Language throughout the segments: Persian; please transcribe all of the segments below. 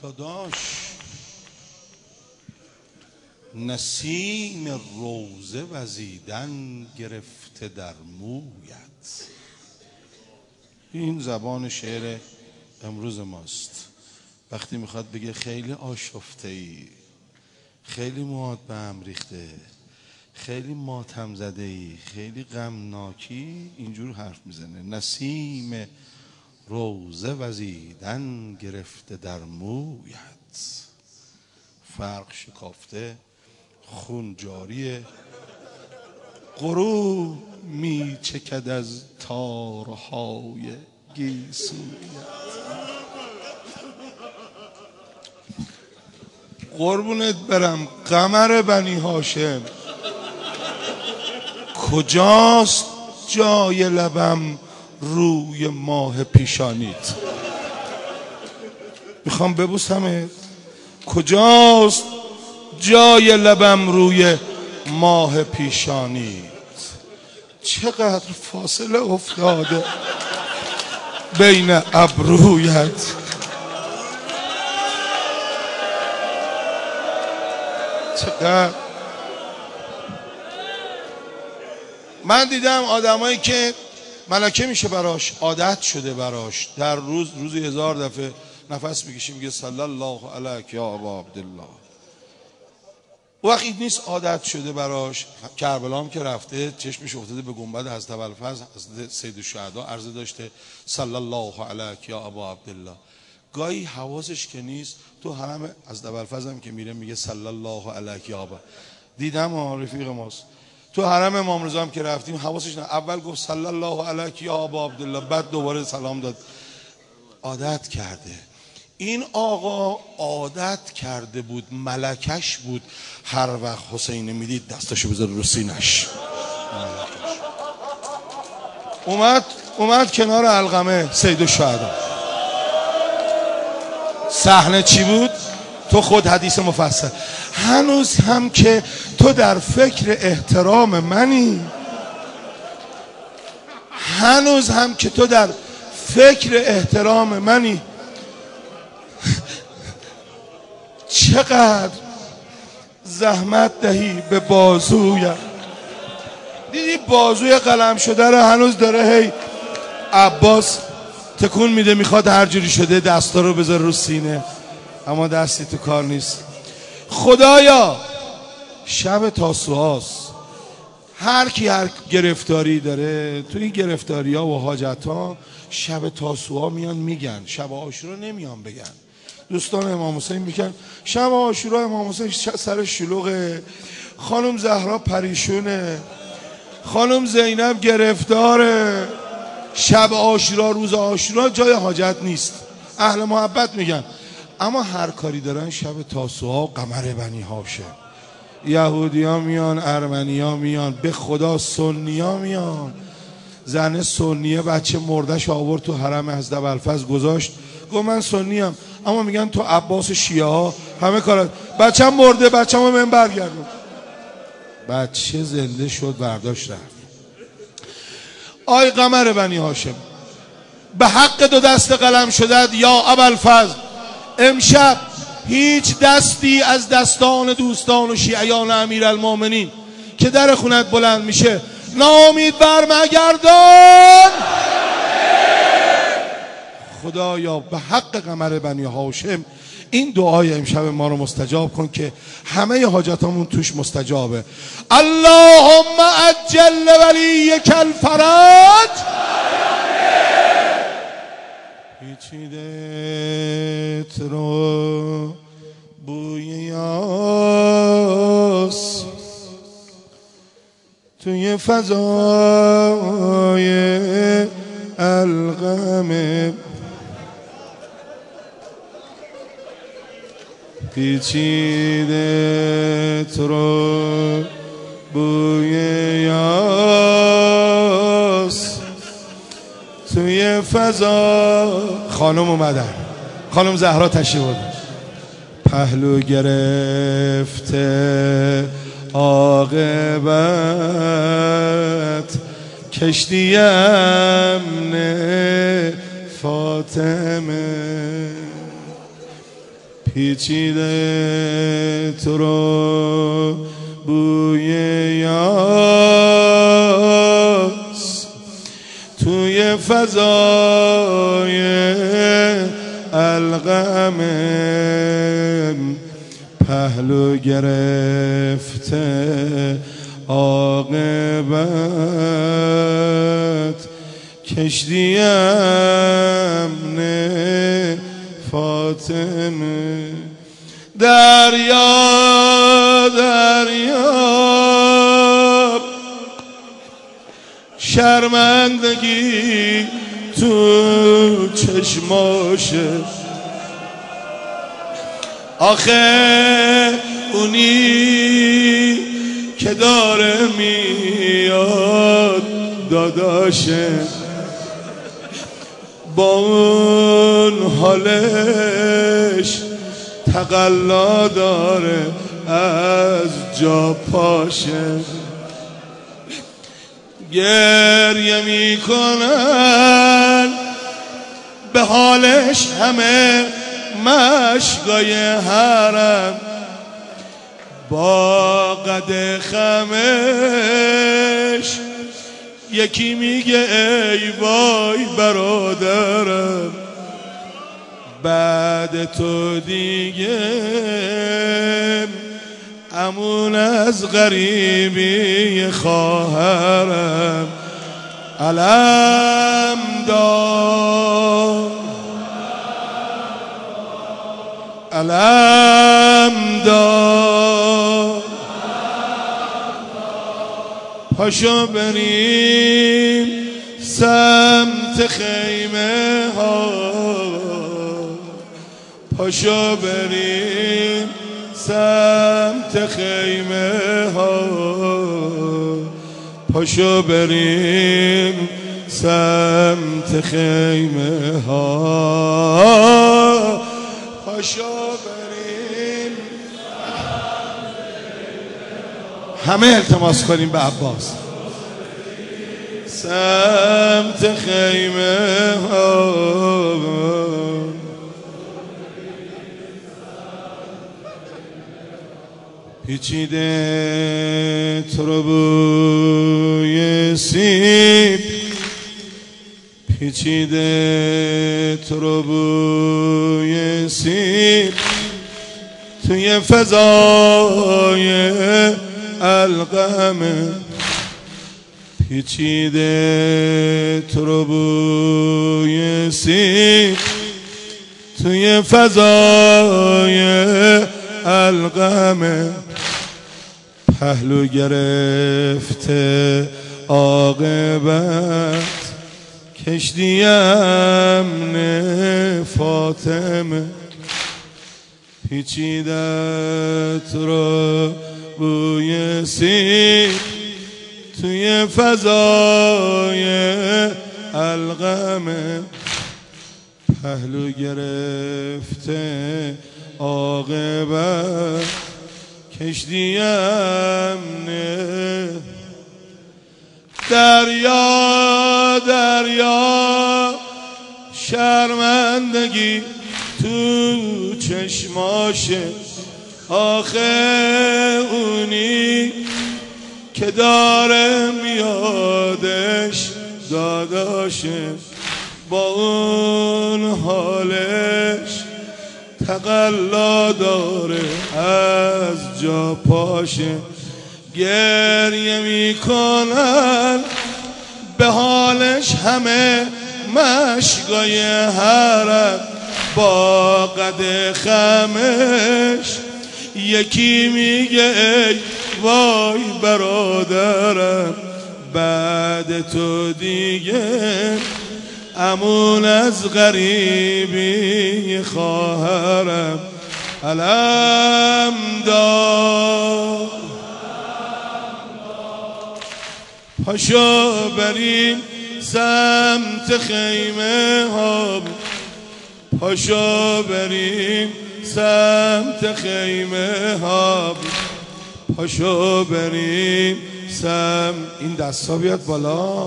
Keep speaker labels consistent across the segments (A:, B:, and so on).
A: داداش نسیم روزه وزیدن گرفته در مویت. این زبان شعر امروز ماست. وقتی میخواد بگه خیلی آشفته ای، خیلی موهات به هم ریخته، خیلی ماتم زده ای، خیلی غمناکی، اینجور حرف میزنه. نسیم روزه وزیدن گرفته در مویت، فرق شکافته، خون جاریه، غروب می چکد از تارهای گیسویت. قربونت برم قمر بنی هاشم، کجاست جای لبم روی ماه پیشانیت؟ میخوام ببوسمت. کجاست جای لبم روی ماه پیشانیت؟ چقدر فاصله افتاده بین ابرویت. چقدر من دیدم آدمایی که ملکه میشه براش، عادت شده براش، در روزی 1000 دفعه نفس میکشه میگه صلی الله علیک یا ابا عبدالله. وقتی نیست عادت شده براش. کربلا هم که رفته چشمش افتاده به گنبد حضرت ابوالفضل حضرت سید الشهدا، عرضه داشته صلی الله علیک یا ابا عبدالله. گاهی حواسش که نیست تو حرم حضرت ابوالفضل هم که میره میگه صلی الله علیک یا ابا. دیدم رفیق ماست تو حرم امام رضا هم که رفتیم حواسش نه، اول گفت صلی الله علیک یا ابا عبدالله، بعد دوباره سلام داد. عادت کرده. این آقا عادت کرده بود، ملکش بود، هر وقت حسین میدید دستشو بذاره رو سینش. اومد کنار علقمه سید الشهدا. صحنه چی بود؟ تو خود حدیث مفصل. هنوز هم که تو در فکر احترام منی، هنوز هم که تو در فکر احترام منی، چقدر زحمت دهی به بازویم. دیدی بازوی قلم شده رو هنوز داره هی عباس تکون میده، میخواد هر جوری شده دستا رو بذاره رو سینه، اما دستی تو کار نیست. خدایا شب تاسوعاست، هر کی هر گرفتاری داره، تو این گرفتاری ها و حاجت ها شب تاسوعا میان میگن، شب عاشورا نمیان بگن. دوستان امام حسین میگن شب عاشورا امام حسین سر شلوغه، خانم زهرا پریشونه، خانم زینب گرفتاره، شب عاشورا روز عاشورا جای حاجت نیست. اهل محبت میگن. اما هر کاری دارن شب تاسوعا قمر بنی هاشم، یهودی ها میان، ارمنی ها میان، به خدا سنی ها میان. زن سنیه بچه مردش آورد تو حرم حضرت ابوالفضل گذاشت، گفت من سنی ام، اما میگن تو عباس شیعه ها همه کارات. بچه هم مرده، بچه هم من برگردم. بچه زنده شد برداشت رفت. آی قمر بنی هاشم، به حق دو دست قلم شدد یا ابوالفضل، امشب هیچ دستی از دستان دوستان و شیعیان امیرالمومنین که در خونت بلند میشه ناامید برمگردان. خدایا به حق قمر بنی هاشم این دعای امشب ما رو مستجاب کن که همه حاجاتمون توش مستجابه. اللهم عجل ولیک الفرج. پیچیدت رو بوی یاس توی فضای القمه، پیچیدت رو بوی یاس توی فضا. خانم اومدن، خانم زهرا تشریف آوردن. پهلو گرفته عاقبت کشتی امن فاطمه، پیچیده تو رو بوی یاس توی فضای القم پهلو گرفته عاقبت کشتی امن فاطمه دریا دریا شرمندگی تو چشماشه آخه اونی که داره میاد داداشه با اون حالش تقلا داره از جا پاشه گریه میکنن به حالش همه مشقای حرم با قد خمش یکی میگه ای وای برادرم بعد تو دیگه امون از غریبی خواهرم علم دار علم دار پاشو بریم سمت خیمه ها پاشو بریم سمت خیمه ها پاشو بریم سمت خیمه ها پاشو بریم همه التماس کنیم به عباس سمت خیمه ها پیچیده تو رو بوی سیب پیچیده تو رو بوی سیب توی فضای القم پیچیده تو رو بوی سیب توی فضای القم پهلو گرفته عاقبت کشتی امن فاطمه پیچیده تو رو بوی سیب توی فضای القم پهلو گرفته عاقبت کشتی امنه دریا دریا شرمندگی تو چشماشه آخه اونی که داره میادش داداشه با اون حالش تقلا داره از جا پاشه گریه میکنن به حالش همه مشقای حرم با قد خمش یکی میگه ای وای برادرم بعد تو دیگه امون از غریبی خواهرم علم دار پاشو بریم سمت خیمه ها پاشو بریم سمت خیمه ها پاشو بریم این دستا بیاد بالا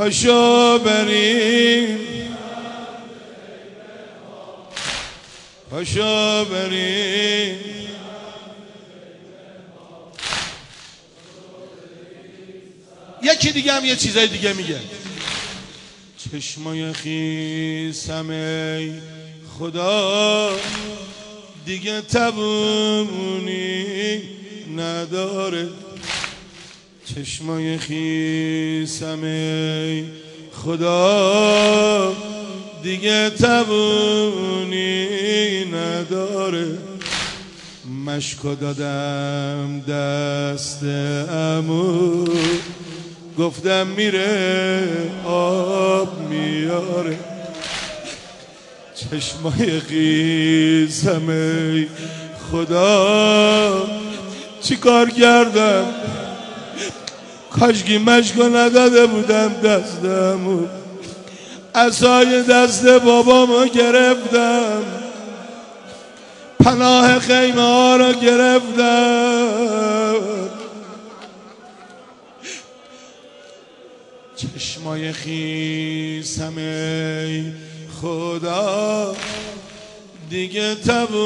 A: پاشو بریم پاشو بریم. یکی دیگه هم یه چیزای دیگه میگه. چشمای خیسم ای خدا دیگه توانی نداره. چشمای خیسم ای خدا دیگه توانی نداره. مشکو دادم دست عمو گفتم میره آب میاره. چشمای خیسم ای خدا چی کار کردم کاشکی مشکو نداده بودم دستمو. عصای دست بابامو گرفتم پناه خیمه ها رو گرفتم. چشمای خیسم ای خدا دیگه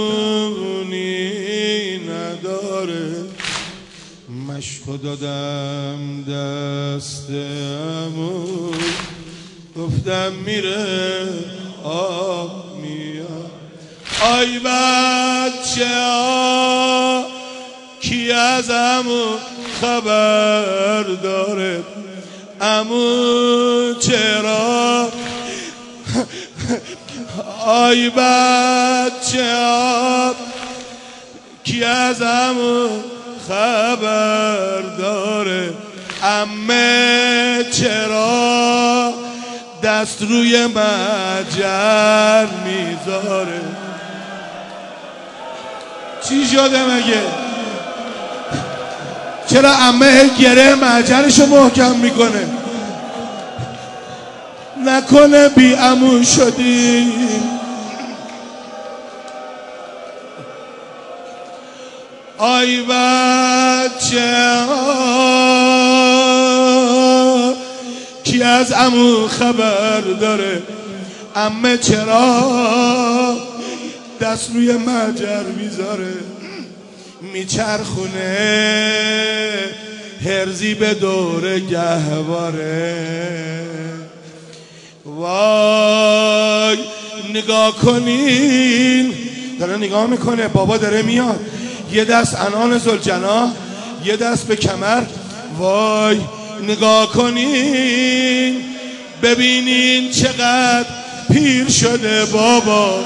A: توانی نداره. مشکو دادم دست عمو گفتم میره آب میاد. آی بچه ها کی از عمو خبر داره؟ عمو چرا؟ آی بچه ها کی از عمو خبر داره؟ عمه چرا دست روی مجر میذاره؟ چی شده مگه؟ چرا عمه گره مجرشو محکم میکنه؟ نکنه بی عمو شدی؟ آی بچه ها کی از عمو خبر داره؟ عمه چرا دست روی مجر میذاره؟ میچرخونه هرزی به دور گهواره. وای نگاه کنین، داره نگاه میکنه، بابا داره میاد، یه دست انان ذوالجناح یه دست به کمر. وای نگاه کنین ببینین چقدر پیر شده بابا.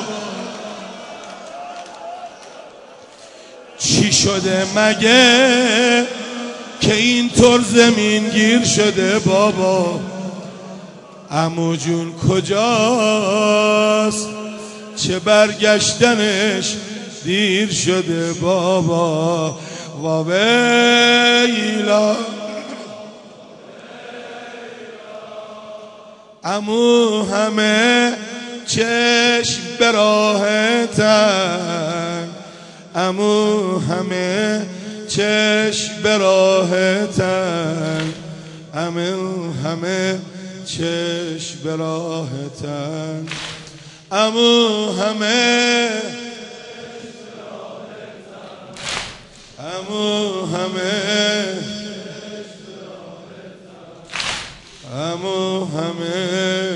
A: چی شده مگه که اینطور زمین گیر شده بابا؟ عمو جون کجاست چه برگشتنش دیر شده بابا؟ واویلا عمو همه چشم به راهتن، عمو همه چشم به راهتن، عمو همه چشم به راهتن، عمو همه عمو همه عمو همه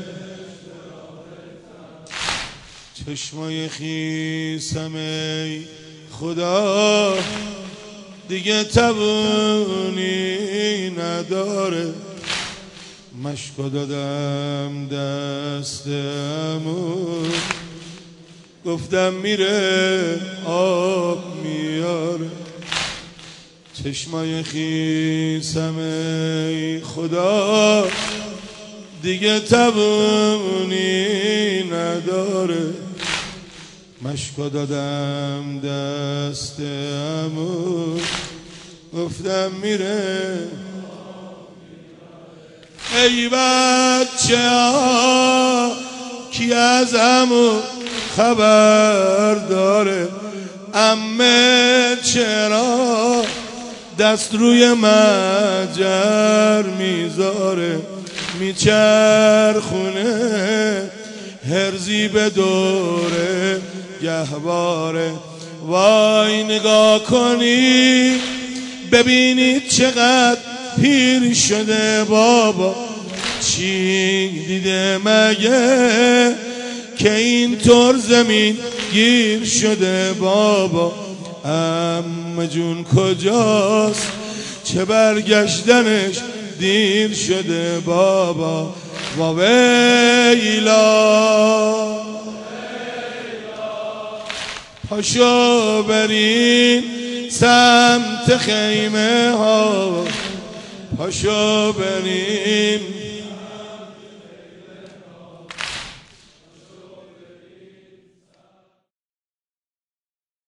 A: چشمای خیسم ای خدا دیگه توانی نداره. مشکو دادم دست عمو گفتم میره آب میاره. چشمای خیسم ای خدا دیگه توانی نداره. مشکو دادم دست عمو گفتم میره. ای بچه ها کی از عمو خبر داره؟ عمه چرا دست روی مجر میذاره؟ میچرخونه هرزی به دوره گهواره. وای نگاه کنی ببینید چقدر پیر شده بابا، چی دیده مگه که اینطور زمین گیر شده بابا. عمه جون کجاست چه برگشتنش دیر شده بابا. واویلا پاشو بریم سمت خیمه ها، پاشو بریم